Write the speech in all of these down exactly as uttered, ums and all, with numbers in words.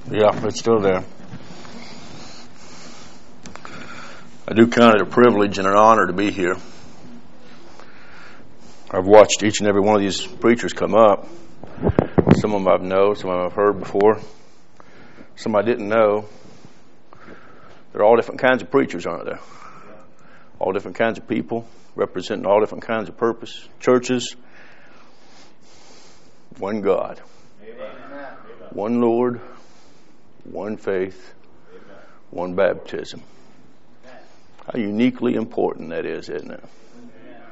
Yeah, it's still there. I do count it a privilege and an honor to be here. I've watched each and every one of these preachers come up. Some of them I've known, some of them I've heard before. Some I didn't know. They're all different kinds of preachers, aren't they? All different kinds of people, representing all different kinds of purpose. Churches. One God. Amen. One Lord. One faith. Amen. One baptism. Amen. How uniquely important that is, isn't it? Amen.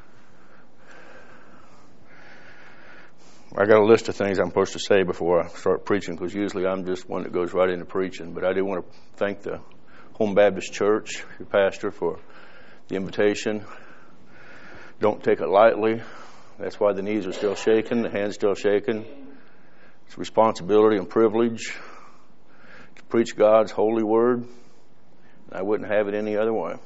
I got a list of things I'm supposed to say before I start preaching, because usually I'm just one that goes right into preaching. But I do want to thank the Home Baptist Church, your pastor, for the invitation. Don't take it lightly. That's why the knees are still shaking, the hands still shaking. It's a responsibility and privilege to preach God's holy word. I wouldn't have it any other way.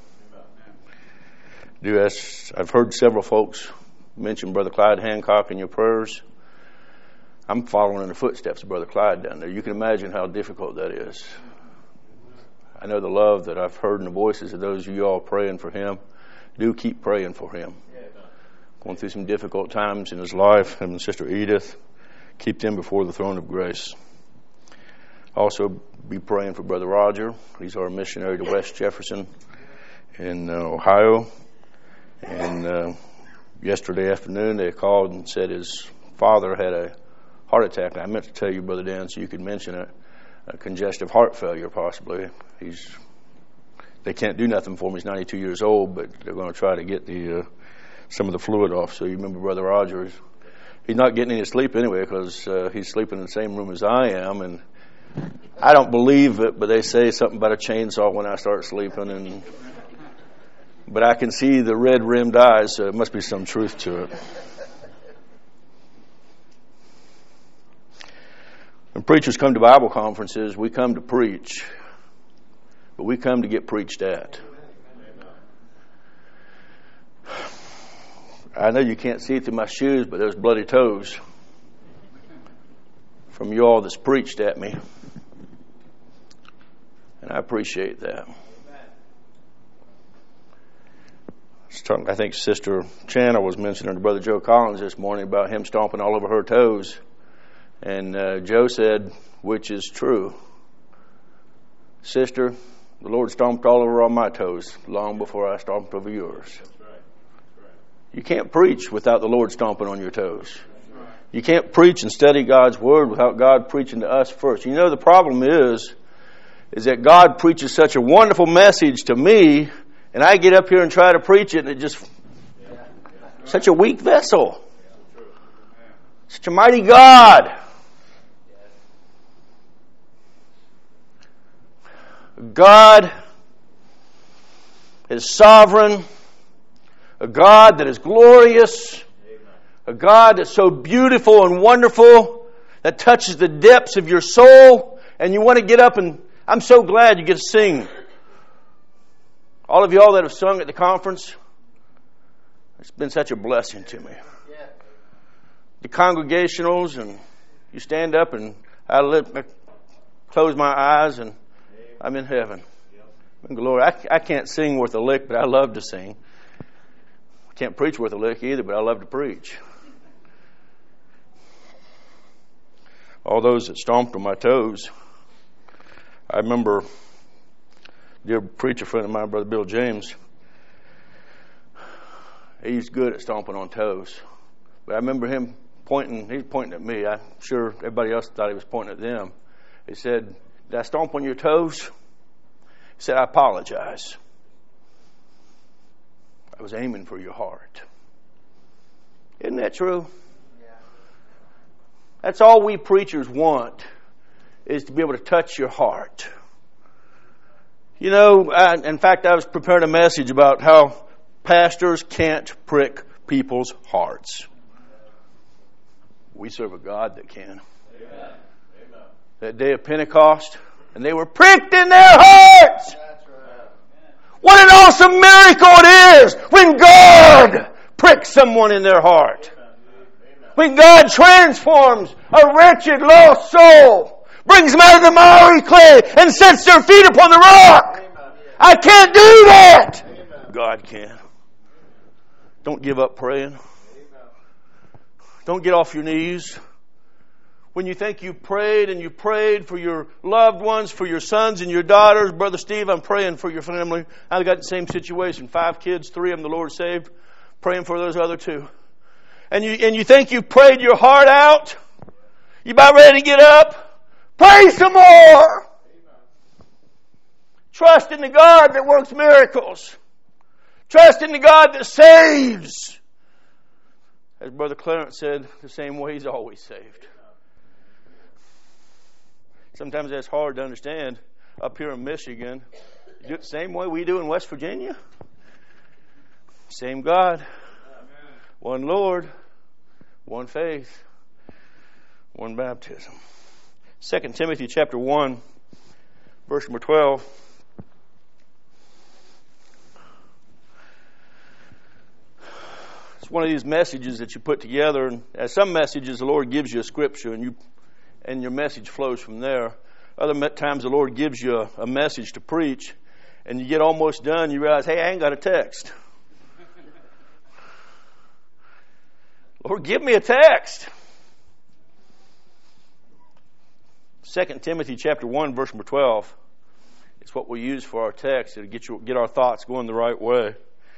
Do as I've heard several folks mention Brother Clyde Hancock in your prayers. I'm following in the footsteps of Brother Clyde down there. You can imagine how difficult that is. I know the love that I've heard in the voices of those of you all praying for him. Do keep praying for him. Going through some difficult times in his life, him and Sister Edith. Keep them before the throne of grace. Also, be praying for Brother Roger. He's our missionary to West Jefferson in uh, Ohio. And uh, yesterday afternoon, they called and said his father had a heart attack. I meant to tell you, Brother Dan, so you could mention it. A congestive heart failure, possibly. He's. They can't do nothing for him. He's ninety-two years old, but they're going to try to get the uh, some of the fluid off. So you remember Brother Rogers. He's not getting any sleep anyway, because uh, he's sleeping in the same room as I am. And I don't believe it, but they say something about a chainsaw when I start sleeping. And but I can see the red-rimmed eyes, so there must be some truth to it. When preachers come to Bible conferences, we come to preach, but we come to get preached at. I know you can't see through my shoes, but there's bloody toes from you all that's preached at me, and I appreciate that. I think Sister Channel was mentioning to Brother Joe Collins this morning about him stomping all over her toes. And uh, Joe said, which is true. Sister, the Lord stomped all over all my toes long before I stomped over yours. That's right. That's right. You can't preach without the Lord stomping on your toes. Right. You can't preach and study God's word without God preaching to us first. You know, the problem is, is that God preaches such a wonderful message to me, and I get up here and try to preach it, and it just, yeah. Yeah. Such a weak vessel. Yeah. Such a mighty God. God is sovereign, a God that is glorious, a God that's so beautiful and wonderful, that touches the depths of your soul, and you want to get up and, I'm so glad you get to sing. All of y'all that have sung at the conference, it's been such a blessing to me. The congregationals, and you stand up and I, let, I close my eyes and I'm in heaven. In glory. I, I can't sing worth a lick, but I love to sing. I can't preach worth a lick either, but I love to preach. All those that stomped on my toes. I remember a dear preacher friend of mine, Brother Bill James. He's good at stomping on toes. But I remember him pointing, he was pointing at me. I'm sure everybody else thought he was pointing at them. He said, did I stomp on your toes? He said, I apologize. I was aiming for your heart. Isn't that true? Yeah. That's all we preachers want, is to be able to touch your heart. You know, I, in fact, I was preparing a message about how pastors can't prick people's hearts. We serve a God that can. Amen. That day of Pentecost, and they were pricked in their hearts. That's right. What an awesome miracle it is when God pricks someone in their heart. When God transforms a wretched, lost soul brings them out of the miry clay, and sets their feet upon the rock. Amen. I can't do that. Amen. God can. Don't give up praying. Amen. Don't get off your knees. When you think you've prayed and you prayed for your loved ones, for your sons and your daughters, Brother Steve, I'm praying for your family. I've got the same situation. Five kids, three of them the Lord saved. Praying for those other two. And you and you think you've prayed your heart out. You about ready to get up? Pray some more. Trust in the God that works miracles. Trust in the God that saves. As Brother Clarence said, the same way He's always saved. Sometimes that's hard to understand. Up here in Michigan, you do it the same way we do in West Virginia. Same God. One Lord. One faith. One baptism. Second Timothy chapter one, verse number twelve. It's one of these messages that you put together, and as some messages the Lord gives you a scripture and you and your message flows from there. Other times the Lord gives you a, a message to preach, and you get almost done, you realize, hey, I ain't got a text. Lord, give me a text. Second Timothy chapter one, verse number twelve. It's what we use for our text to get you, get our thoughts going the right way.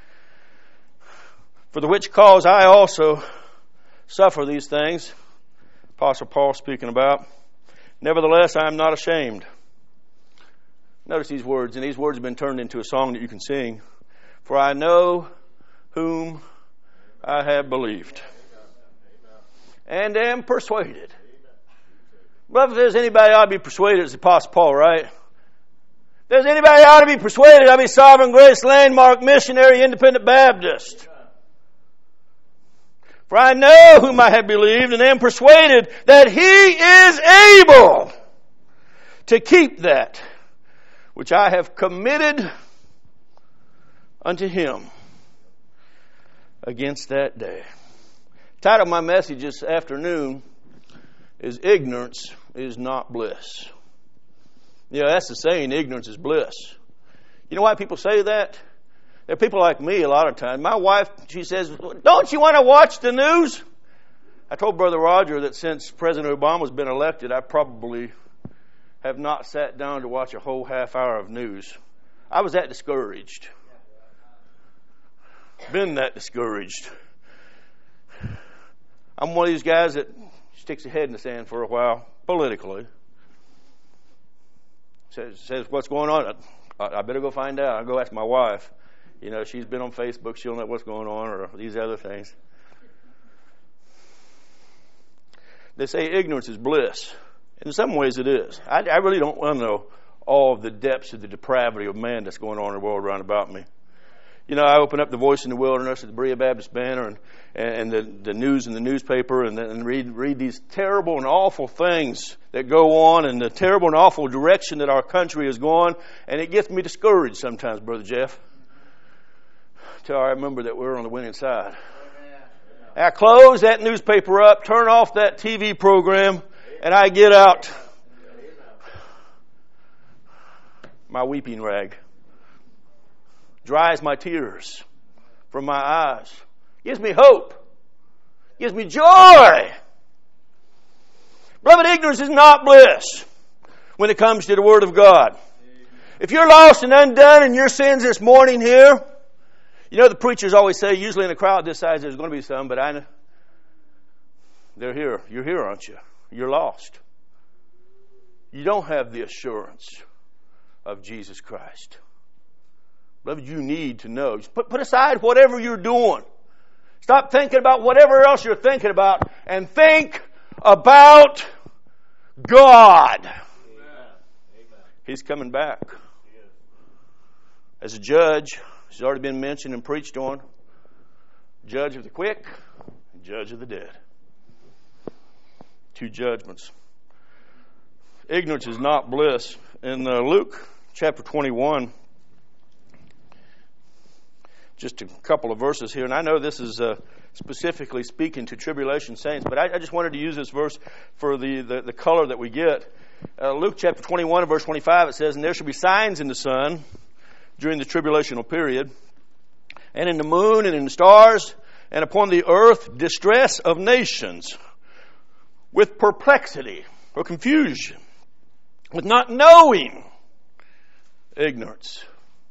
For the which cause I also suffer these things. Apostle Paul speaking about. Nevertheless, I am not ashamed. Notice these words, and these words have been turned into a song that you can sing. For I know whom I have believed, and am persuaded. Well, if there's anybody ought to be persuaded, it's the Apostle Paul, right? If there's anybody ought to be persuaded, I'll be Sovereign Grace Landmark Missionary Independent Baptist. For I know whom I have believed, and am persuaded that He is able to keep that which I have committed unto Him against that day. The title of my message this afternoon is Ignorance is Not Bliss. Yeah, that's the saying, ignorance is bliss. You know why people say that? There are people like me a lot of times. My wife, she says, don't you want to watch the news? I told Brother Roger that since President Obama's been elected, I probably have not sat down to watch a whole half hour of news. I was that discouraged. Been that discouraged. I'm one of these guys that sticks his head in the sand for a while, politically. Says, says what's going on? I, I better go find out. I'll go ask my wife. You know, she's been on Facebook. She'll know what's going on, or these other things. They say ignorance is bliss. In some ways it is. I, I really don't want to know all of the depths of the depravity of man that's going on in the world around about me. You know, I open up the Voice in the Wilderness at the Berea Baptist Banner and, and the, the news in the newspaper and, and read, read these terrible and awful things that go on and the terrible and awful direction that our country is going. And it gets me discouraged sometimes, Brother Jeff. Till I remember that we're on the winning side. I close that newspaper up, turn off that T V program, and I get out my weeping rag. Dries my tears from my eyes. Gives me hope. Gives me joy. Beloved, ignorance is not bliss when it comes to the Word of God. If you're lost and undone in your sins this morning here, you know the preachers always say, usually in a crowd this size there's going to be some, but I know they're here. You're here, aren't you? You're lost. You don't have the assurance of Jesus Christ. Beloved, you need to know. Put, put aside whatever you're doing. Stop thinking about whatever else you're thinking about and think about God. Amen. He's coming back. As a judge, he's already been mentioned and preached on. Judge of the quick, judge of the dead. Two judgments. Ignorance is not bliss. In uh, Luke chapter twenty-one, just a couple of verses here, and I know this is uh, specifically speaking to tribulation saints, but I, I just wanted to use this verse for the, the, the color that we get. Uh, Luke chapter twenty-one and verse twenty-five, it says, "And there shall be signs in the sun during the tribulational period, and in the moon and in the stars, and upon the earth distress of nations, with perplexity," or confusion, "with not knowing," ignorance.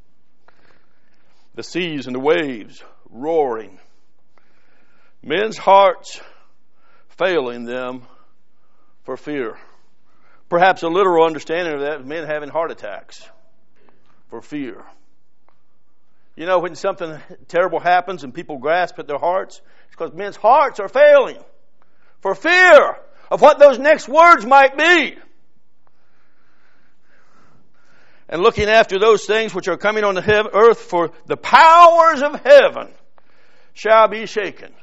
"The seas and the waves roaring, men's hearts failing them for fear." Perhaps a literal understanding of that is men having heart attacks for fear. You know, when something terrible happens and people grasp at their hearts, it's because men's hearts are failing for fear of what those next words might be. And looking after those things which are coming on the heaven, earth, for the powers of heaven shall be shaken.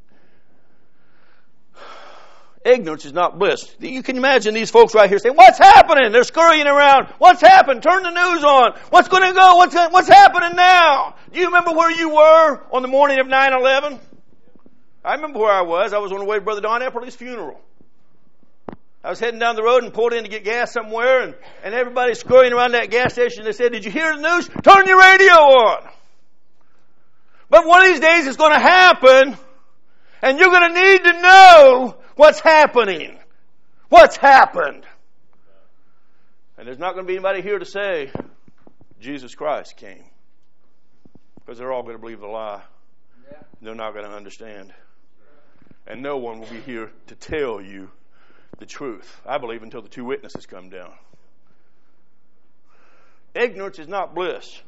Ignorance is not bliss. You can imagine these folks right here saying, "What's happening?" They're scurrying around. "What's happened? Turn the news on. What's going to go? What's, what's happening now?" Do you remember where you were on the morning of nine eleven? I remember where I was. I was on the way to Brother Don Epperly's funeral. I was heading down the road and pulled in to get gas somewhere, and, and everybody's scurrying around that gas station. They said, "Did you hear the news? Turn your radio on." But one of these days it's going to happen, and you're going to need to know what's happening. What's happened? And there's not going to be anybody here to say Jesus Christ came, because they're all going to believe the lie. Yeah. They're not going to understand. And no one will be here to tell you the truth, I believe, until the two witnesses come down. Ignorance is not bliss.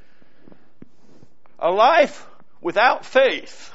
A life without faith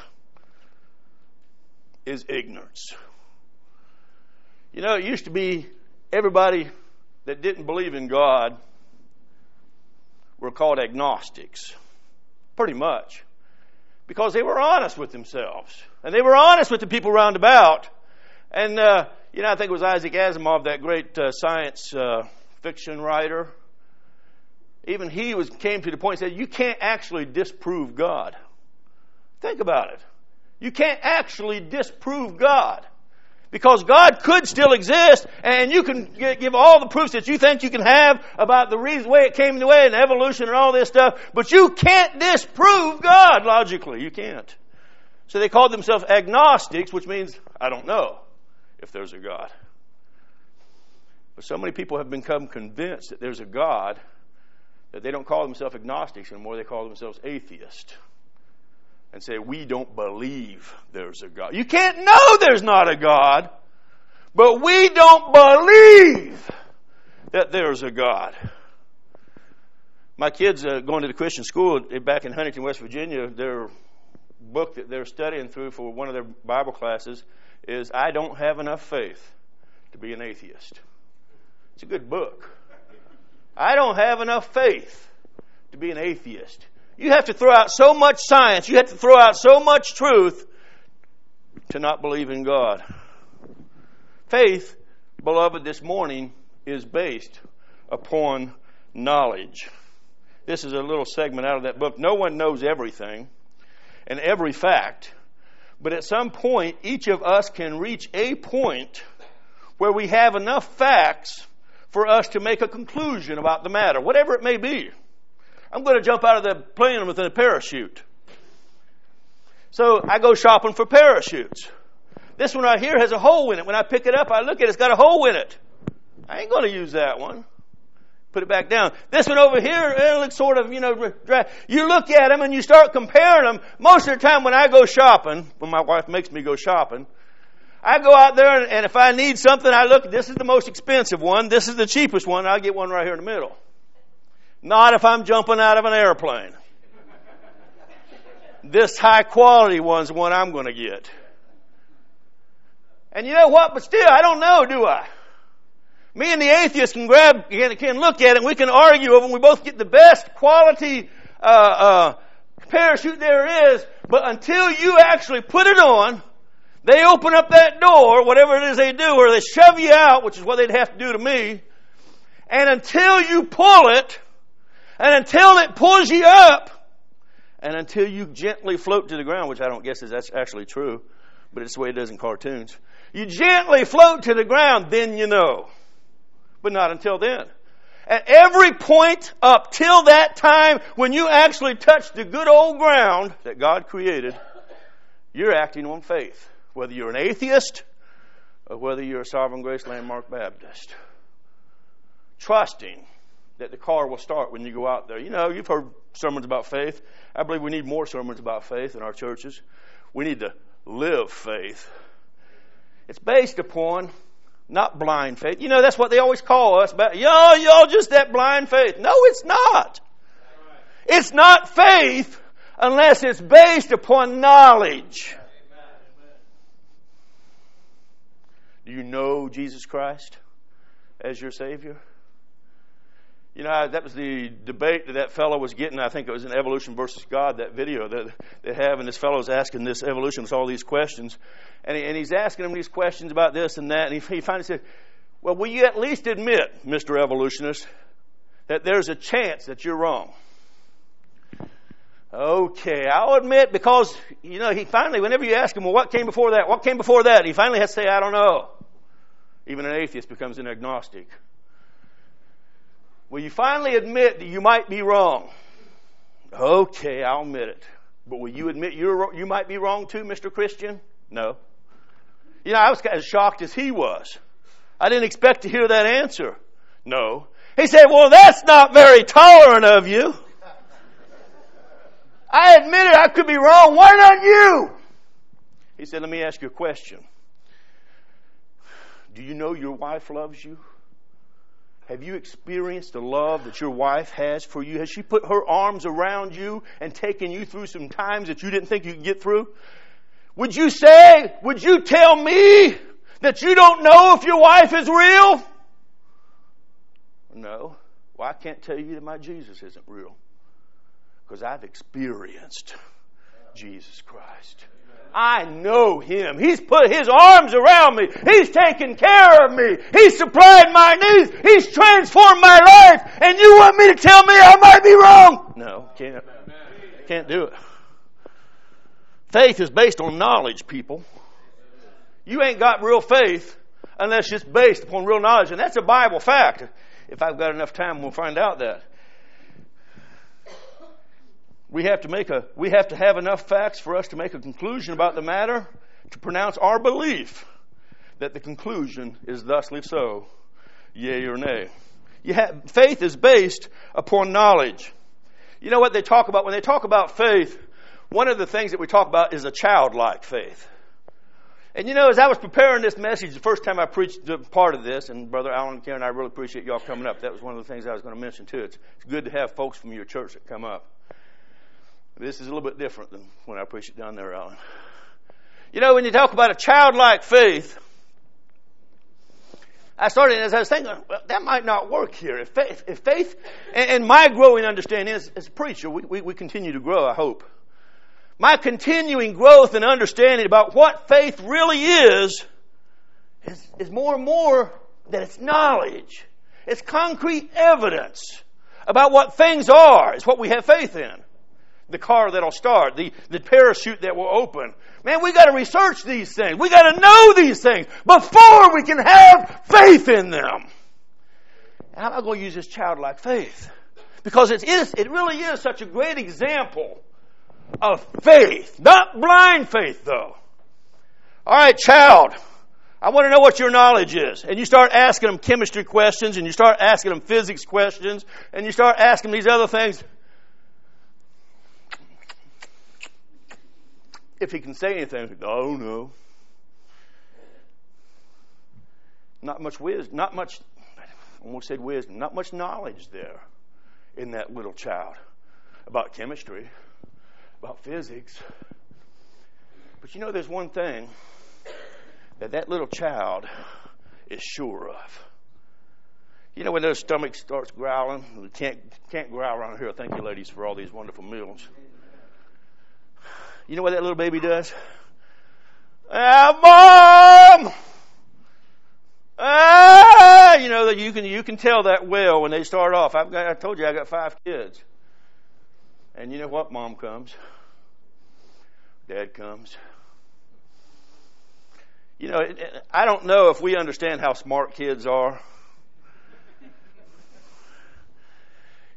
is ignorance. You know, it used to be everybody that didn't believe in God were called agnostics, pretty much, because they were honest with themselves, and they were honest with the people round about. And, uh, you know, I think it was Isaac Asimov, that great uh, science uh, fiction writer. Even he was came to the point and said, you can't actually disprove God. Think about it. You can't actually disprove God. Because God could still exist, and you can give all the proofs that you think you can have about the reason, way it came the way, and evolution and all this stuff, but you can't disprove God logically. You can't. So they called themselves agnostics, which means, I don't know if there's a God. But so many people have become convinced that there's a God that they don't call themselves agnostics anymore, they call themselves atheists. And say, we don't believe there's a God. You can't know there's not a God, but we don't believe that there's a God. My kids uh, going to the Christian school back in Huntington, West Virginia, their book that they're studying through for one of their Bible classes is I Don't Have Enough Faith to Be an Atheist. It's a good book. I don't have enough faith to be an atheist. You have to throw out so much science, you have to throw out so much truth to not believe in God. Faith, beloved, this morning is based upon knowledge. This is a little segment out of that book. No one knows everything and every fact, but at some point, each of us can reach a point where we have enough facts for us to make a conclusion about the matter, whatever it may be. I'm going to jump out of the plane with a parachute. So I go shopping for parachutes. This one right here has a hole in it. When I pick it up, I look at it, it's got a hole in it. I ain't going to use that one. Put it back down. This one over here, it looks sort of, you know, dry. You look at them and you start comparing them. Most of the time when I go shopping, when my wife makes me go shopping, I go out there and, and if I need something, I look, this is the most expensive one, this is the cheapest one, I'll get one right here in the middle. Not if I'm jumping out of an airplane. This high quality one's the one I'm going to get. And you know what? But still, I don't know, do I? Me and the atheist can grab, can, can look at it, and we can argue over it, and we both get the best quality uh, uh, parachute there is. But until you actually put it on, they open up that door, whatever it is they do, or they shove you out, which is what they'd have to do to me. And until you pull it, and until it pulls you up, and until you gently float to the ground, which I don't guess is that's actually true, but it's the way it is in cartoons. You gently float to the ground, then you know. but not until then. At every point up till that time when you actually touch the good old ground that God created, you're acting on faith. Whether you're an atheist or whether you're a Sovereign Grace Landmark Baptist. Trusting that the car will start when you go out there. You know, you've heard sermons about faith. I believe we need more sermons about faith in our churches. We need to live faith. It's based upon not blind faith. You know, that's what they always call us. Yo, y'all just that blind faith. No, it's not. It's not faith unless it's based upon knowledge. Do you know Jesus Christ as your Savior? You know, that was the debate that that fellow was getting. I think it was in Evolution versus God, that video that they have. And this fellow is asking this evolutionist all these questions. And, he, and he's asking him these questions about this and that. And he, he finally said, well, will you at least admit, Mister Evolutionist, that there's a chance that you're wrong? Okay, I'll admit, because, you know, he finally, whenever you ask him, well, what came before that? What came before that? He finally has to say, I don't know. Even an atheist becomes an agnostic. Will you finally admit that you might be wrong? Okay, I'll admit it. But will you admit you're, you might be wrong too, Mister Christian? No. You know, I was as shocked as he was. I didn't expect to hear that answer. No. He said, well, that's not very tolerant of you. I admitted I could be wrong. Why not you? He said, let me ask you a question. Do you know your wife loves you? Have you experienced the love that your wife has for you? Has she put her arms around you and taken you through some times that you didn't think you could get through? Would you say, would you tell me that you don't know if your wife is real? No. Well, I can't tell you that my Jesus isn't real. Because I've experienced Jesus Christ. I know Him. He's put His arms around me. He's taken care of me. He's supplied my needs. He's transformed my life. And you want me to tell me I might be wrong? No, can't. Can't do it. Faith is based on knowledge, people. You ain't got real faith unless it's based upon real knowledge. And that's a Bible fact. If I've got enough time, we'll find out that. We have to make a, we have to have enough facts for us to make a conclusion about the matter, to pronounce our belief that the conclusion is thusly so, yea or nay. You have, faith is based upon knowledge. You know what they talk about? When they talk about faith, one of the things that we talk about is a childlike faith. And you know, as I was preparing this message, the first time I preached the part of this, and Brother Alan and Karen, I really appreciate y'all coming up. That was one of the things I was going to mention too. It's, it's good to have folks from your church that come up. This is a little bit different than when I preached it down there, Alan. You know, when you talk about a childlike faith, I started, as I was thinking, well, that might not work here. If faith, if faith and, and my growing understanding is, as a preacher, we, we, we continue to grow, I hope. My continuing growth and understanding about what faith really is, is, is more and more that it's knowledge. It's concrete evidence about what things are. It's what we have faith in. The car that'll start, the, the parachute that will open. Man, we got to research these things. We got to know these things before we can have faith in them. And I'm not going to use this childlike faith because it is, it really is such a great example of faith. Not blind faith, though. All right, child, I want to know what your knowledge is. And you start asking them chemistry questions, and you start asking them physics questions, and you start asking these other things. If he can say anything, oh no. Not much wisdom, not much, I almost said wisdom, not much knowledge there in that little child about chemistry, about physics. But you know, there's one thing that that little child is sure of. You know, when their stomach starts growling, we can't, can't growl around here. Thank you, ladies, for all these wonderful meals. You know what that little baby does? Ah, Mom! Ah! You know, that you can you can tell that well when they start off. I've got, I told you I got five kids. And you know what? Mom comes. Dad comes. You know, it, it, I don't know if we understand how smart kids are.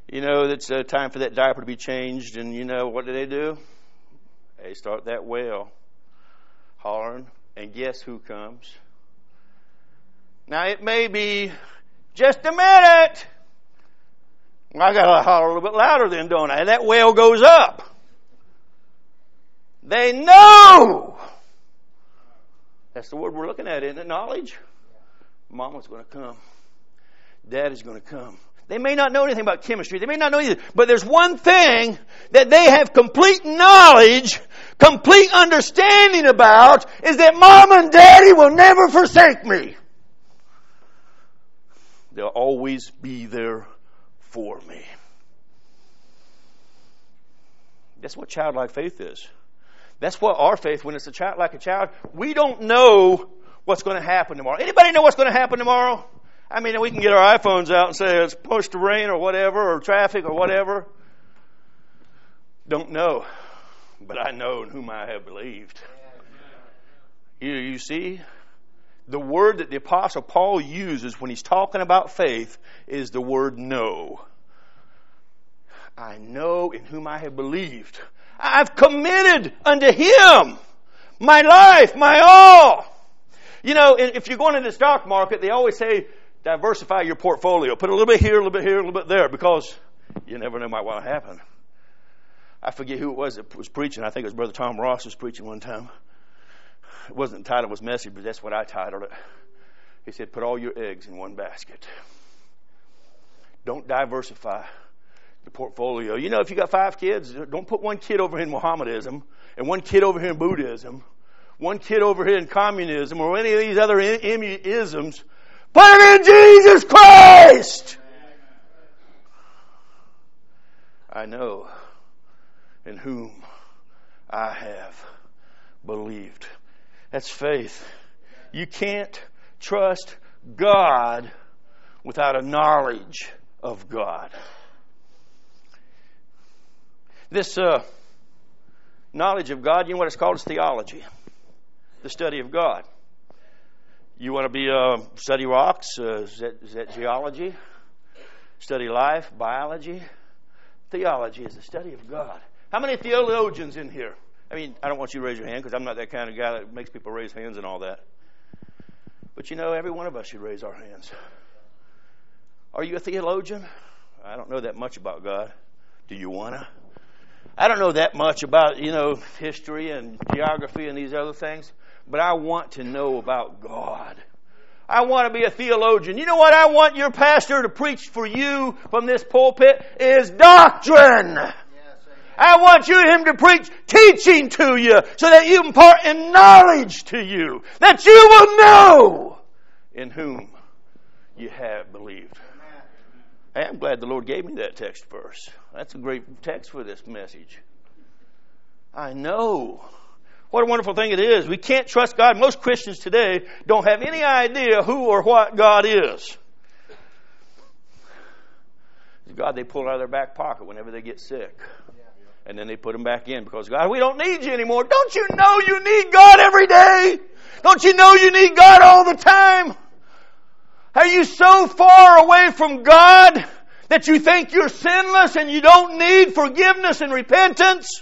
You know, it's uh, time for that diaper to be changed, and you know, what do they do? They start that wail, hollering, and guess who comes? Now, it may be just a minute. Well, I got to holler a little bit louder then, don't I? And that wail goes up. They know. That's the word we're looking at, isn't it? Knowledge. Mama's going to come. Dad is going to come. They may not know anything about chemistry. They may not know anything. But there's one thing that they have complete knowledge, complete understanding about, is that Mom and Daddy will never forsake me. They'll always be there for me. That's what childlike faith is. That's what our faith, when it's a child, like a child, we don't know what's going to happen tomorrow. Anybody know what's going to happen tomorrow? I mean, we can get our iPhones out and say it's supposed to rain or whatever, or traffic or whatever. Don't know. But I know in whom I have believed. You, you see, the word that the Apostle Paul uses when he's talking about faith is the word know. I know in whom I have believed. I've committed unto Him my life, my all. You know, if you're going into the stock market, they always say, diversify your portfolio. Put a little bit here, a little bit here, a little bit there, because you never know what will happen. I forget who it was that was preaching. I think it was Brother Tom Ross was preaching one time. It wasn't the title of his message, but that's what I titled it. He said, put all your eggs in one basket. Don't diversify the portfolio. You know, if you got five kids, don't put one kid over here in Mohammedanism and one kid over here in Buddhism, one kid over here in communism or any of these other isms. Put it in Jesus Christ! I know in whom I have believed. That's faith. You can't trust God without a knowledge of God. This uh, knowledge of God, you know what it's called? It's theology. The study of God. You want to be uh, study rocks? Uh, is, that, is that geology? Study life, biology? Theology is the study of God. How many theologians in here? I mean, I don't want you to raise your hand because I'm not that kind of guy that makes people raise hands and all that. But you know, every one of us should raise our hands. Are you a theologian? I don't know that much about God. Do you want to? I don't know that much about, you know, history and geography and these other things. But I want to know about God. I want to be a theologian. You know what I want your pastor to preach for you from this pulpit is doctrine. Yes, I want you him to preach teaching to you so that you impart in knowledge to you. That you will know in whom you have believed. Hey, I'm glad the Lord gave me that text verse. That's a great text for this message. I know. What a wonderful thing it is. We can't trust God. Most Christians today don't have any idea who or what God is. God they pull out of their back pocket whenever they get sick. And then they put them back in because, God, we don't need you anymore. Don't you know you need God every day? Don't you know you need God all the time? Are you so far away from God that you think you're sinless and you don't need forgiveness and repentance?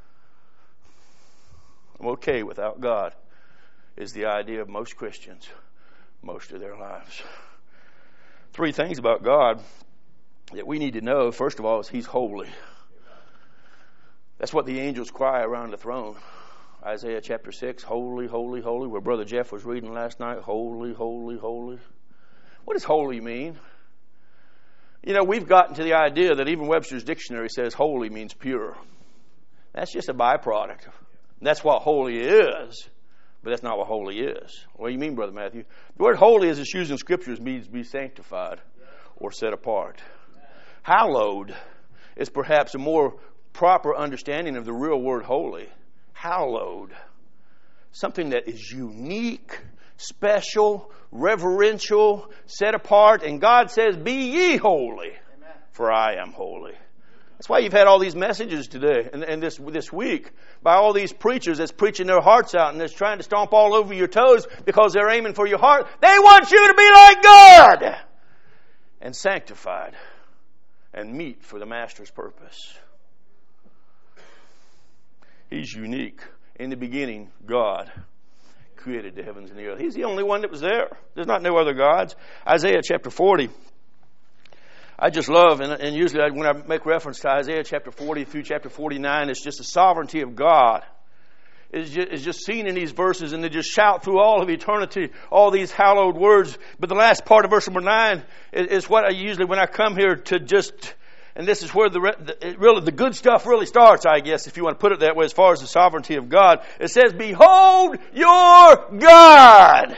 I'm okay without God is the idea of most Christians most of their lives. Three things about God that we need to know. First of all is He's holy. That's what the angels cry around the throne. Isaiah chapter six, holy, holy, holy, where Brother Jeff was reading last night, holy, holy, holy. What does holy mean? You know, we've gotten to the idea that even Webster's dictionary says holy means pure. That's just a byproduct. That's what holy is, but that's not what holy is. What do you mean, Brother Matthew? The word holy, as it's used in Scriptures, means be sanctified or set apart. Hallowed is perhaps a more proper understanding of the real word holy. Hallowed. Something that is unique, special, reverential, set apart. And God says, be ye holy, Amen. For I am holy. That's why you've had all these messages today and, and this this week by all these preachers that's preaching their hearts out and that's trying to stomp all over your toes because they're aiming for your heart. They want you to be like God and sanctified. and meet for the Master's purpose. He's unique. In the beginning, God created the heavens and the earth. He's the only one that was there. There's not no other gods. Isaiah chapter forty. I just love, and, and usually I, when I make reference to Isaiah chapter forty through chapter forty-nine, it's just the sovereignty of God. It's just, it's just seen in these verses, and they just shout through all of eternity, all these hallowed words. But the last part of verse number nine is, is what I usually, when I come here to just, and this is where the, the really the good stuff really starts, I guess, if you want to put it that way, as far as the sovereignty of God. It says, "Behold your God."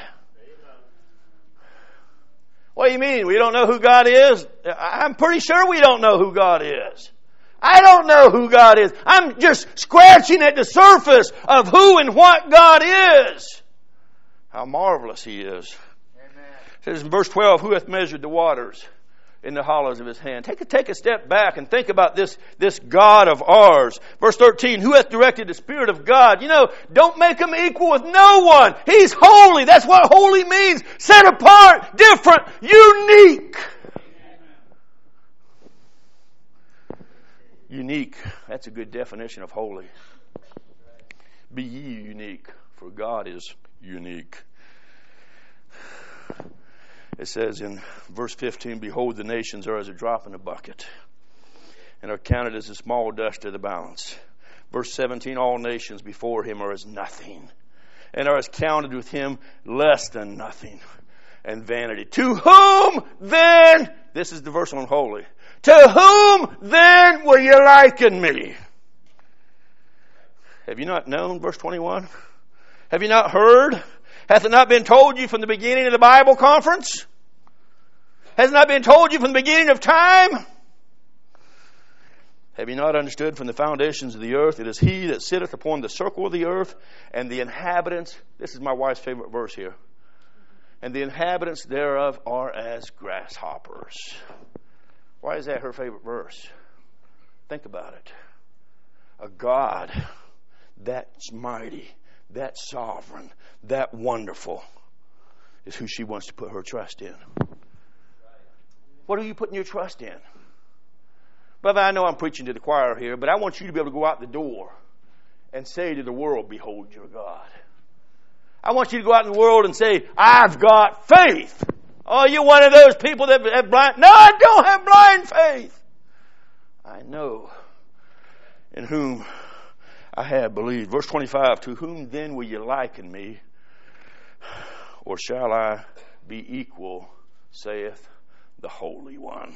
What do you mean? We don't know who God is? I'm pretty sure we don't know who God is. I don't know who God is. I'm just scratching at the surface of who and what God is. How marvelous He is. Amen. It says in verse twelve, "Who hath measured the waters in the hollows of His hand?" Take a, take a step back and think about this, this God of ours. Verse thirteen, "Who hath directed the Spirit of God?" You know, don't make Him equal with no one. He's holy. That's what holy means. Set apart, different, unique. Unique. That's a good definition of holy. Be ye unique, for God is unique. It says in verse fifteen, "Behold, the nations are as a drop in a bucket, and are counted as a small dust to the balance." Verse seventeen, "All nations before Him are as nothing, and are as counted with Him less than nothing, and vanity. To whom then," this is the verse on holy, "to whom then will you liken me?" Have you not known, verse twenty-one? Have you not heard? Hath it not been told you from the beginning of the Bible conference? Has it not been told you from the beginning of time? Have you not understood from the foundations of the earth? It is He that sitteth upon the circle of the earth, and the inhabitants, this is my wife's favorite verse here, "and the inhabitants thereof are as grasshoppers." Why is that her favorite verse? Think about it. A God that's mighty, that sovereign, that wonderful is who she wants to put her trust in. What are you putting your trust in? Brother, I know I'm preaching to the choir here, but I want you to be able to go out the door and say to the world, "Behold your God." I want you to go out in the world and say, "I've got faith." Oh, you're one of those people that have blind... No, I don't have blind faith. I know in whom I have believed. Verse twenty-five, "To whom then will you liken me? Or shall I be equal, saith the Holy One."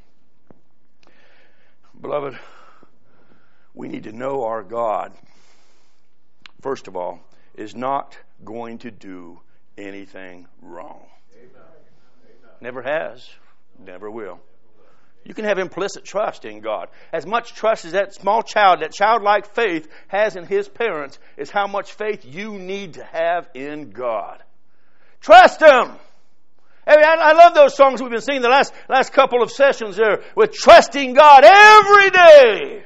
Beloved, we need to know our God, first of all, is not going to do anything wrong. Never has, never will. You can have implicit trust in God. As much trust as that small child, that childlike faith has in his parents, is how much faith you need to have in God. Trust Him. I mean, I, I love those songs we've been singing the last, last couple of sessions there with trusting God every day.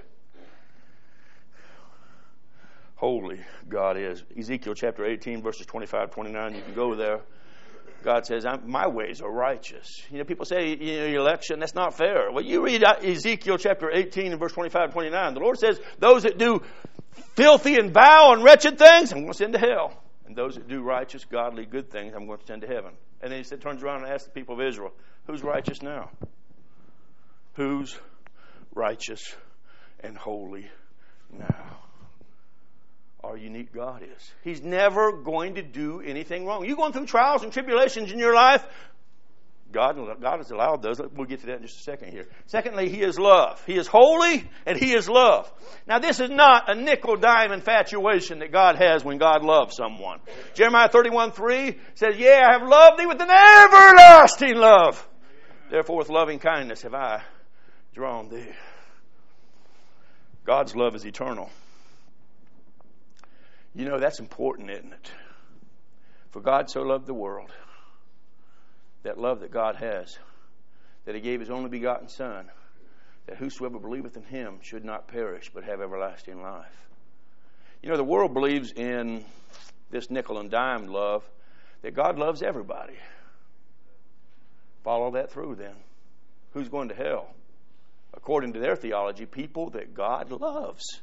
Holy God is. Ezekiel chapter eighteen, verses twenty-five, twenty-nine. You can go there. God says, "My ways are righteous." You know, people say, you know, election, that's not fair. Well, you read Ezekiel chapter eighteen and verse twenty-five, twenty-nine. The Lord says, "Those that do filthy and vile and wretched things, I'm going to send to hell. And those that do righteous, godly, good things, I'm going to send to heaven." And then He said, turns around and asks the people of Israel, "Who's righteous now? Who's righteous and holy now?" Our unique God is. He's never going to do anything wrong. You're going through trials and tribulations in your life. God, God has allowed those. We'll get to that in just a second here. Secondly, He is love. He is holy and He is love. Now, this is not a nickel-dime infatuation that God has when God loves someone. Jeremiah thirty-one three says, "Yea, I have loved thee with an everlasting love. Therefore, with loving kindness have I drawn thee." God's love is eternal. You know, that's important, isn't it? For God so loved the world, that love that God has, that He gave His only begotten Son, that whosoever believeth in Him should not perish, but have everlasting life. You know, the world believes in this nickel and dime love, that God loves everybody. Follow that through then. Who's going to hell? according to their theology, people that God loves.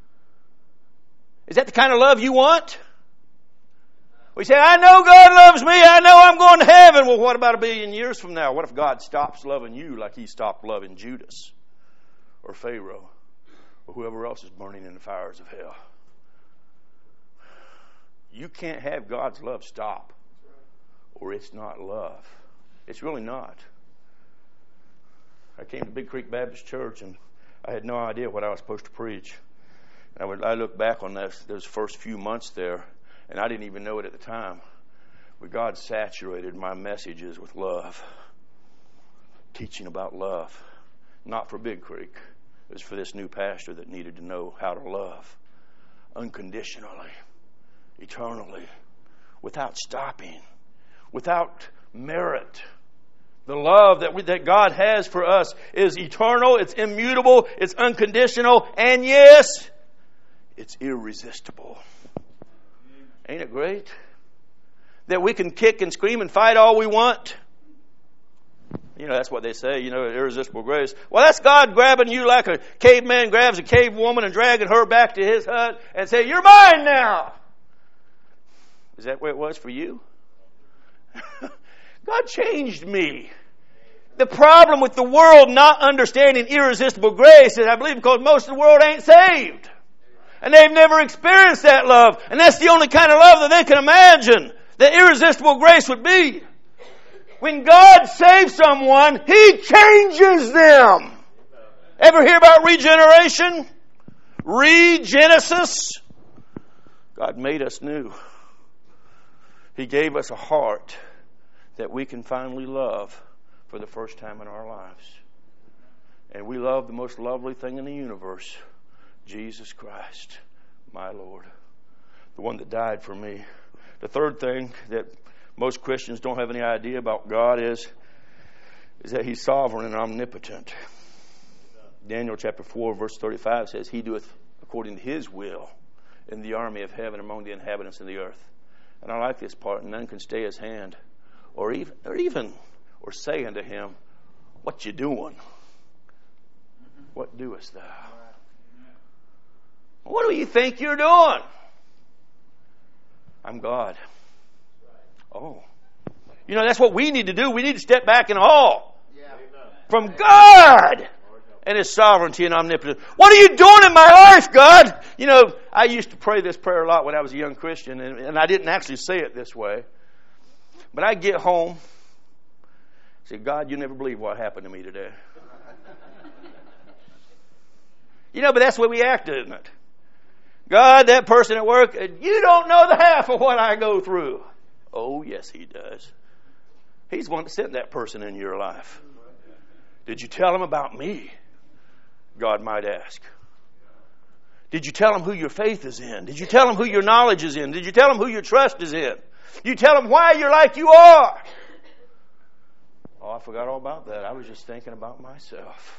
Is that the kind of love you want? We say, I know God loves me. I know I'm going to heaven. Well, what about a billion years from now? What if God stops loving you like he stopped loving Judas or Pharaoh or whoever else is burning in the fires of hell? You can't have God's love stop, or it's not love. It's really not. I came to Big Creek Baptist Church, and I had no idea what I was supposed to preach. I would I look back on those, those first few months there, and I didn't even know it at the time. But God saturated my messages with love, teaching about love. Not for Big Creek. It was for this new pastor that needed to know how to love unconditionally, eternally, without stopping, without merit. The love that we, that God has for us is eternal, it's immutable, it's unconditional, and yes, it's irresistible. Ain't it great? That we can kick and scream and fight all we want. You know, that's what they say, you know, irresistible grace. Well, that's God grabbing you like a caveman grabs a cave woman and dragging her back to his hut and say, you're mine now. Is that where it was for you? God changed me. The problem with the world not understanding irresistible grace is, I believe, because most of the world ain't saved. And they've never experienced that love. And that's the only kind of love that they can imagine that irresistible grace would be. When God saves someone, He changes them. Ever hear about regeneration? Regenesis? God made us new. He gave us a heart that we can finally love for the first time in our lives. And we love the most lovely thing in the universe, Jesus Christ, my Lord, the one that died for me. The third thing that most Christians don't have any idea about God is, is that He's sovereign and omnipotent. Daniel chapter four verse thirty-five says, He doeth according to His will in the army of heaven among the inhabitants of the earth. And I like this part, none can stay His hand or even or even or say unto Him, what you doing? What doest thou? What do you think you're doing? I'm God. Oh. You know, that's what we need to do. We need to step back in awe from God and His sovereignty and omnipotence. What are you doing in my life, God? You know, I used to pray this prayer a lot when I was a young Christian, and, and I didn't actually say it this way. But I'd get home, say, God, you never believe what happened to me today. You know, but that's the way we act, isn't it? God, that person at work, you don't know the half of what I go through. Oh, yes, He does. He's the one that sent that person in your life. Did you tell him about me? God might ask. Did you tell him who your faith is in? Did you tell him who your knowledge is in? Did you tell him who your trust is in? You tell him why you're like you are. Oh, I forgot all about that. I was just thinking about myself.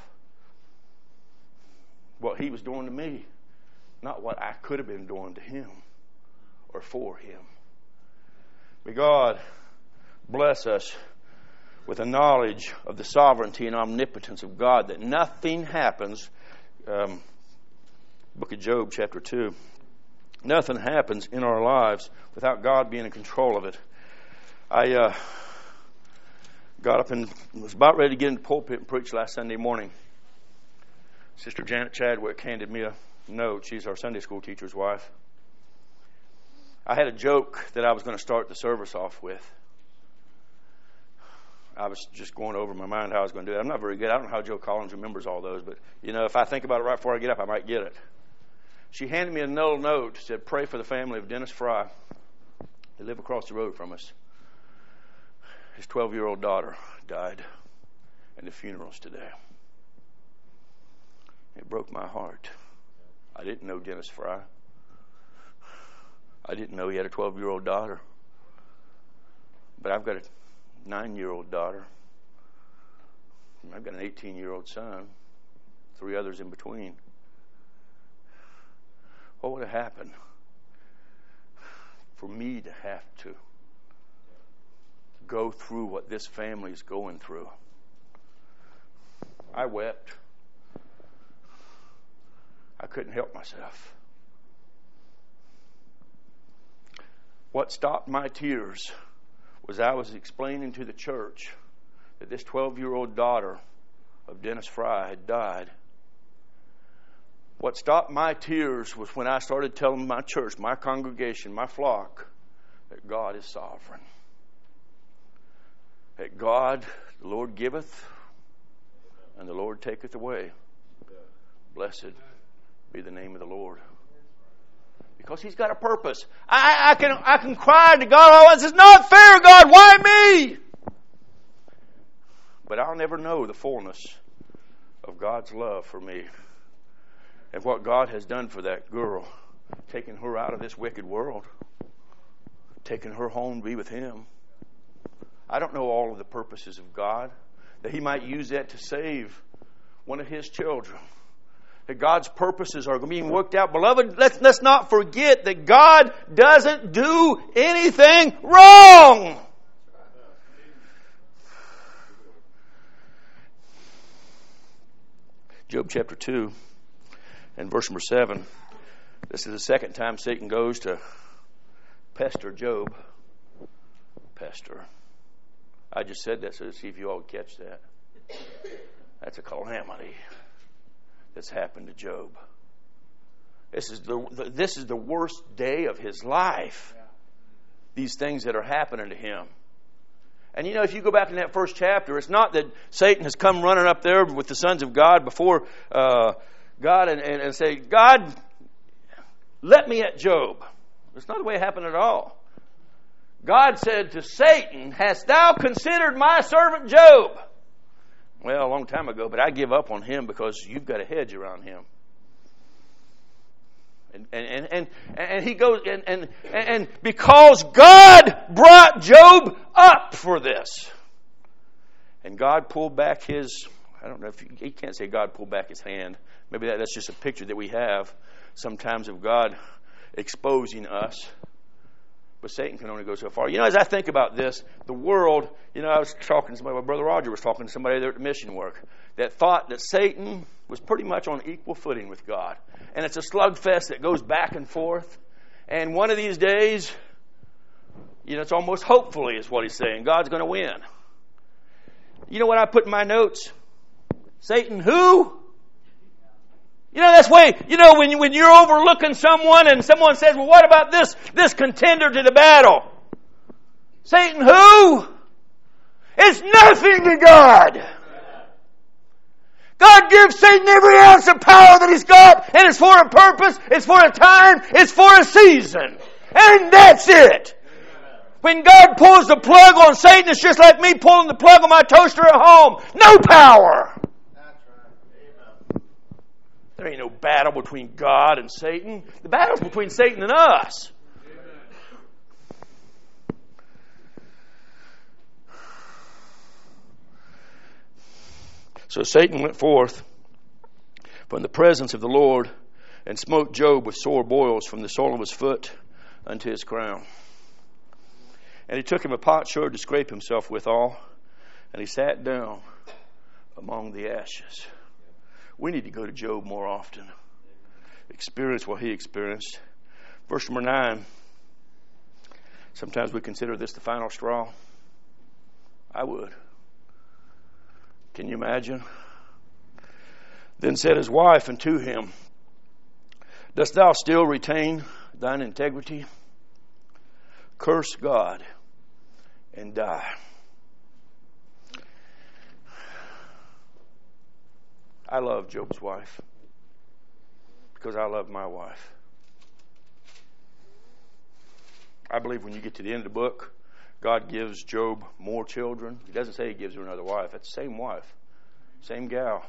What He was doing to me. Not what I could have been doing to Him or for Him. May God bless us with a knowledge of the sovereignty and omnipotence of God, that nothing happens. Um, Book of Job, chapter two. Nothing happens in our lives without God being in control of it. I uh, got up and was about ready to get in the pulpit and preach last Sunday morning. Sister Janet Chadwick handed me a note. She's our Sunday school teacher's wife. I had a joke that I was going to start the service off with. I was just going over in my mind how I was going to do it. I'm not very good. I don't know how Joe Collins remembers all those, but you know, if I think about it right before I get up, I might get it. She handed me a little note, said, pray for the family of Dennis Fry. They live across the road from us. His twelve-year-old daughter died, and the funeral's today. It broke my heart. I didn't know Dennis Fry. I didn't know he had a twelve-year-old daughter. But I've got a nine-year-old daughter. I've got an eighteen-year-old son. Three others in between. What would have happened for me to have to go through what this family is going through? I wept. I couldn't help myself. What stopped my tears was I was explaining to the church that this twelve-year-old daughter of Dennis Fry had died. What stopped my tears was when I started telling my church, my congregation, my flock, that God is sovereign. That God, the Lord giveth, and the Lord taketh away. Blessed be the name of the Lord. Because He's got a purpose. I, I can I can cry to God all at once. It's not fair, God. Why me? But I'll never know the fullness of God's love for me and what God has done for that girl, taking her out of this wicked world, taking her home to be with Him. I don't know all of the purposes of God, that He might use that to save one of His children. That God's purposes are being worked out. Beloved, let's, let's not forget that God doesn't do anything wrong. Job chapter two and verse number seven. This is the second time Satan goes to pester Job. Pester. I just said that so to see if you all would catch that. That's a calamity that's happened to Job. This is the, the this is the worst day of his life. These things that are happening to him. And you know, if you go back in that first chapter, it's not that Satan has come running up there with the sons of God before uh, God and, and, and say, God, let me at Job. That's not the way it happened at all. God said to Satan, hast thou considered my servant Job? Well, a long time ago, but I give up on him because you've got a hedge around him. And and and, and he goes and, and and because God brought Job up for this. And God pulled back his, I don't know if you, you can't say God pulled back his hand. Maybe that, that's just a picture that we have sometimes of God exposing us. But Satan can only go so far. You know, as I think about this, the world, you know, I was talking to somebody, my brother Roger was talking to somebody there at the mission work that thought that Satan was pretty much on equal footing with God. And it's a slugfest that goes back and forth. And one of these days, you know, it's almost hopefully is what he's saying. God's going to win. You know what I put in my notes? Satan who? You know, that's way, you know, when, you, when you're overlooking someone and someone says, well, what about this, this contender to the battle? Satan who? It's nothing to God. God gives Satan every ounce of power that he's got, and it's for a purpose, it's for a time, it's for a season. And that's it. When God pulls the plug on Satan, it's just like me pulling the plug on my toaster at home. No power. There ain't no battle between God and Satan. The battle's between Satan and us. So Satan went forth from the presence of the Lord and smote Job with sore boils from the sole of his foot unto his crown. And he took him a potsherd to scrape himself withal, and he sat down among the ashes. We need to go to Job more often. Experience what he experienced. Verse number nine. Sometimes we consider this the final straw. I would. Can you imagine? Then said his wife unto him, dost thou still retain thine integrity? Curse God and die. I love Job's wife because I love my wife. I believe when you get to the end of the book, God gives Job more children. He doesn't say he gives her another wife. It's the same wife, same gal.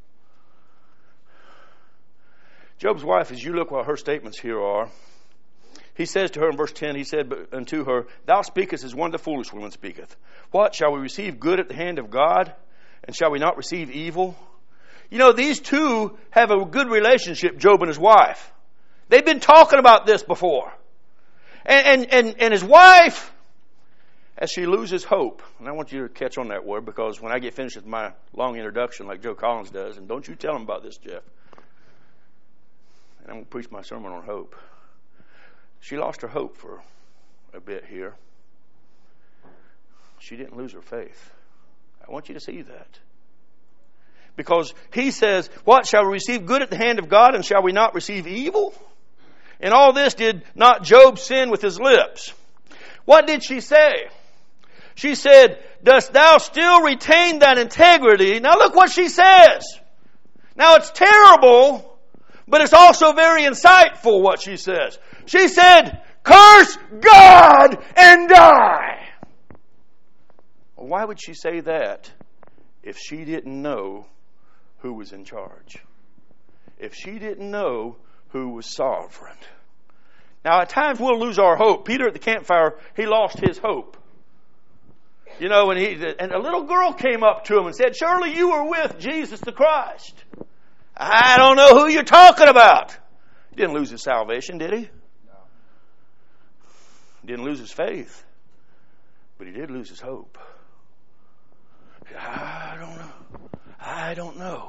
Job's wife, as you look what her statements here are, he says to her in verse ten, he said unto her, thou speakest as one of the foolish women speaketh. What, shall we receive good at the hand of God, and shall we not receive evil? You know, these two have a good relationship, Job and his wife. They've been talking about this before. And, and, and, and his wife, as she loses hope, and I want you to catch on that word because when I get finished with my long introduction like Joe Collins does, and don't you tell him about this, Jeff. And I'm going to preach my sermon on hope. She lost her hope for a bit here. She didn't lose her faith. I want you to see that. Because he says, what, shall we receive good at the hand of God, and shall we not receive evil? In all this did not Job sin with his lips. What did she say? She said, dost thou still retain that integrity? Now look what she says. Now it's terrible, but it's also very insightful what she says. She said, curse God and die. Well, why would she say that if she didn't know who was in charge? If she didn't know who was sovereign? Now at times we'll lose our hope. Peter at the campfire, he lost his hope. You know, and he and a little girl came up to him and said, surely you were with Jesus the Christ. I don't know who you're talking about. He didn't lose his salvation, did he? No. He didn't lose his faith. But he did lose his hope. I don't know. I don't know.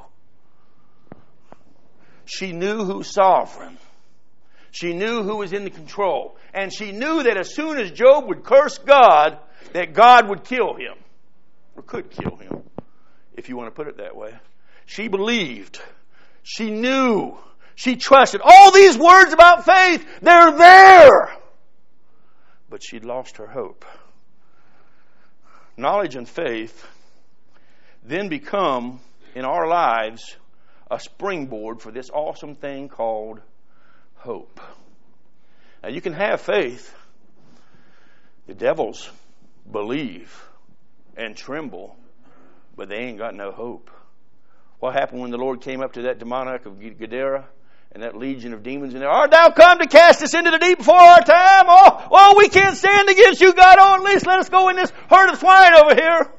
She knew who's sovereign. She knew who was in the control. And she knew that as soon as Job would curse God, that God would kill him. Or could kill him, if you want to put it that way. She believed. She knew. She trusted. All these words about faith, they're there. But she'd lost her hope. Knowledge and faith then become, in our lives, a springboard for this awesome thing called hope. Now you can have faith. The devils believe and tremble, but they ain't got no hope. What happened when the Lord came up to that demoniac of Gadara and that legion of demons in there? Art thou come to cast us into the deep before our time? Oh, oh, we can't stand against you, God. Oh, at least let us go in this herd of swine over here.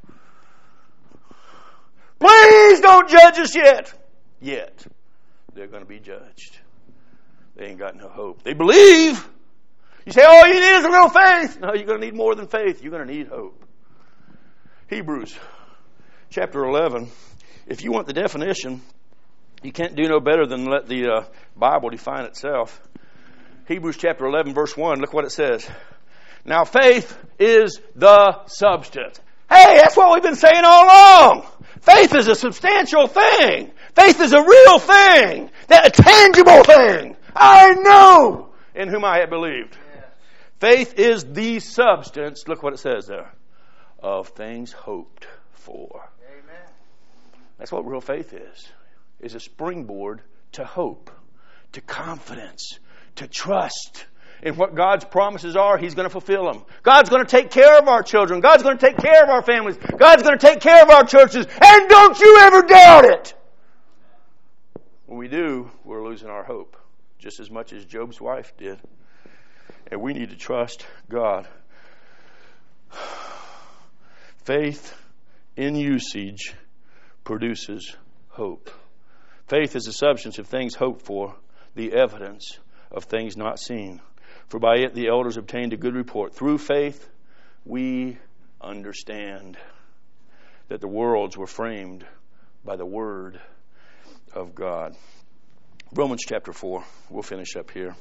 Please don't judge us yet. Yet. They're going to be judged. They ain't got no hope. They believe. You say, all you need is a little faith. No, you're going to need more than faith. You're going to need hope. Hebrews chapter eleven. If you want the definition, you can't do no better than let the uh, Bible define itself. Hebrews chapter eleven verse one. Look what it says. Now faith is the substance. Hey, that's what we've been saying all along. Faith is a substantial thing. Faith is a real thing. That a tangible thing. I know in whom I have believed. Yes. Faith is the substance, look what it says there, of things hoped for. Amen. That's what real faith is. Is a springboard to hope, to confidence, to trust. And what God's promises are, He's going to fulfill them. God's going to take care of our children. God's going to take care of our families. God's going to take care of our churches. And don't you ever doubt it. When we do, we're losing our hope. Just as much as Job's wife did. And we need to trust God. Faith in usage produces hope. Faith is the substance of things hoped for, the evidence of things not seen. For by it the elders obtained a good report. Through faith we understand that the worlds were framed by the Word of God. Romans chapter four. We'll finish up here.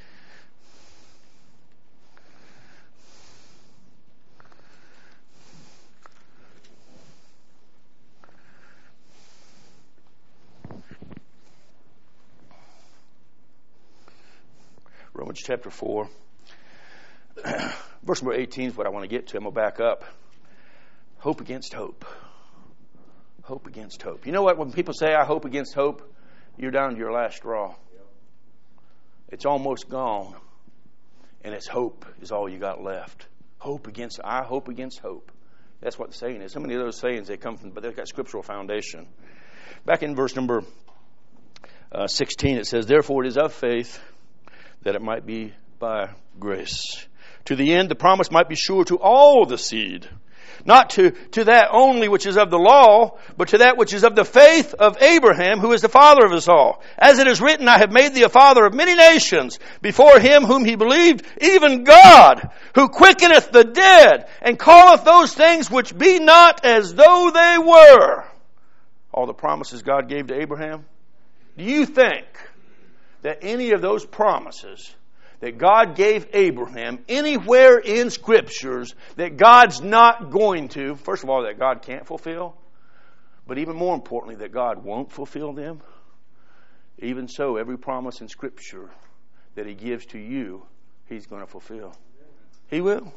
Romans chapter four. Verse number eighteen is what I want to get to. I'm going to back up. Hope against hope. Hope against hope. You know what? When people say, I hope against hope, you're down to your last straw. It's almost gone. And it's hope is all you got left. Hope against, I hope against hope. That's what the saying is. So many of those sayings, they come from, but they've got scriptural foundation. Back in verse number uh, sixteen, it says, therefore it is of faith that it might be by grace. To the end, the promise might be sure to all the seed. Not to, to that only which is of the law, but to that which is of the faith of Abraham, who is the father of us all. As it is written, I have made thee a father of many nations, before him whom he believed, even God, who quickeneth the dead, and calleth those things which be not as though they were. All the promises God gave to Abraham. Do you think that any of those promises that God gave Abraham anywhere in Scriptures that God's not going to, first of all, that God can't fulfill, but even more importantly, that God won't fulfill them. Even so, every promise in Scripture that He gives to you, He's going to fulfill. He will.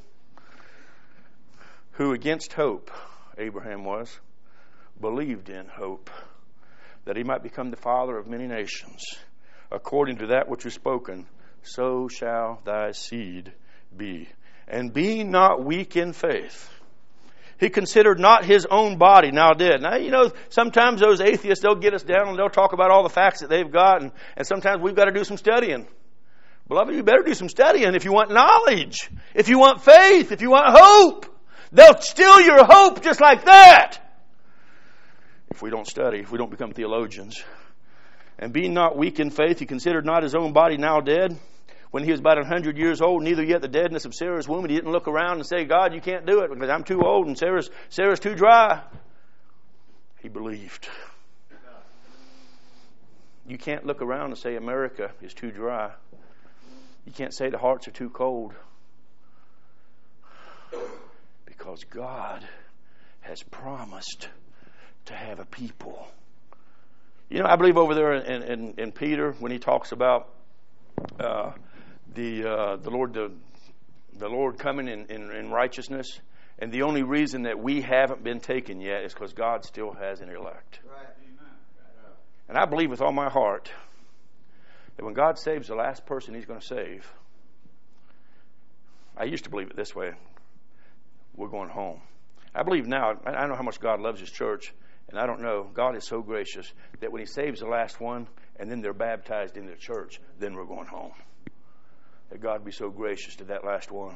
Who against hope, Abraham was, believed in hope, that he might become the father of many nations. According to that which was spoken, so shall thy seed be. And being not weak in faith, he considered not his own body now dead. Now, you know, sometimes those atheists, they'll get us down and they'll talk about all the facts that they've got, and, and sometimes we've got to do some studying. Beloved, you better do some studying if you want knowledge, if you want faith, if you want hope. They'll steal your hope just like that if we don't study, if we don't become theologians. And being not weak in faith, he considered not his own body now dead, when he was about a hundred years old, neither yet the deadness of Sarah's womb. He didn't look around and say, God, you can't do it because I'm too old and Sarah's, Sarah's too dry. He believed. You can't look around and say America is too dry. You can't say the hearts are too cold. Because God has promised to have a people. You know, I believe over there in, in, in Peter, when he talks about uh, the uh, the Lord the, the Lord coming in, in, in righteousness, and the only reason that we haven't been taken yet is because God still has an elect. Right. And I believe with all my heart that when God saves the last person He's going to save, I used to believe it this way: we're going home. I believe now, I know how much God loves His church, and I don't know, God is so gracious that when He saves the last one and then they're baptized in the church, then we're going home. That God be so gracious to that last one.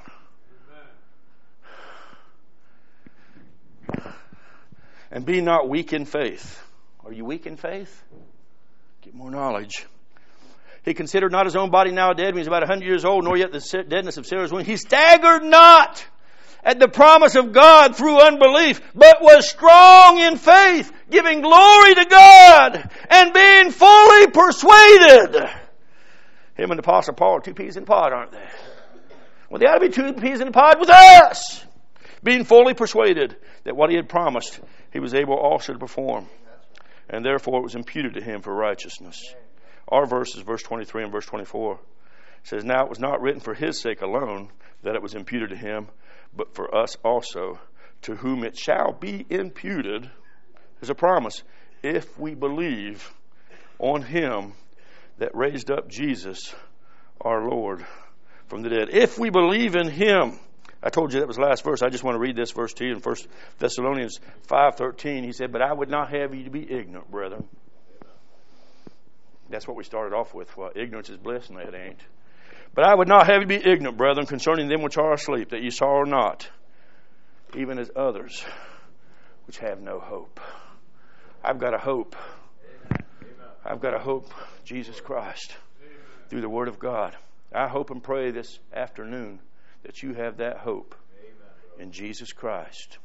Amen. And be not weak in faith. Are you weak in faith? Get more knowledge. He considered not his own body now dead when he was about a hundred years old, nor yet the deadness of Sarah's womb. He staggered not at the promise of God through unbelief, but was strong in faith, giving glory to God, and being fully persuaded. Him and the Apostle Paul are two peas in a pod, aren't they? Well, they ought to be two peas in a pod with us. Being fully persuaded that what he had promised, he was able also to perform. And therefore it was imputed to him for righteousness. Our verse is verse twenty-three and verse twenty-four. It says, now it was not written for his sake alone that it was imputed to him, but for us also, to whom it shall be imputed. There's a promise. If we believe on him that raised up Jesus, our Lord, from the dead. If we believe in him. I told you that was the last verse. I just want to read this verse to you in First Thessalonians five thirteen. He said, but I would not have you to be ignorant, brethren. That's what we started off with. Well, ignorance is bliss, and it ain't. But I would not have you be ignorant, brethren, concerning them which are asleep, that ye sorrow not, even as others which have no hope. I've got a hope. I've got a hope, Jesus Christ, through the Word of God. I hope and pray this afternoon that you have that hope in Jesus Christ.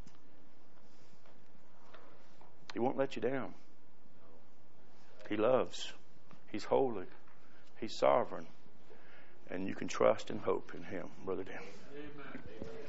He won't let you down. He loves. He's holy. He's sovereign. And you can trust and hope in him, Brother Dan. Amen.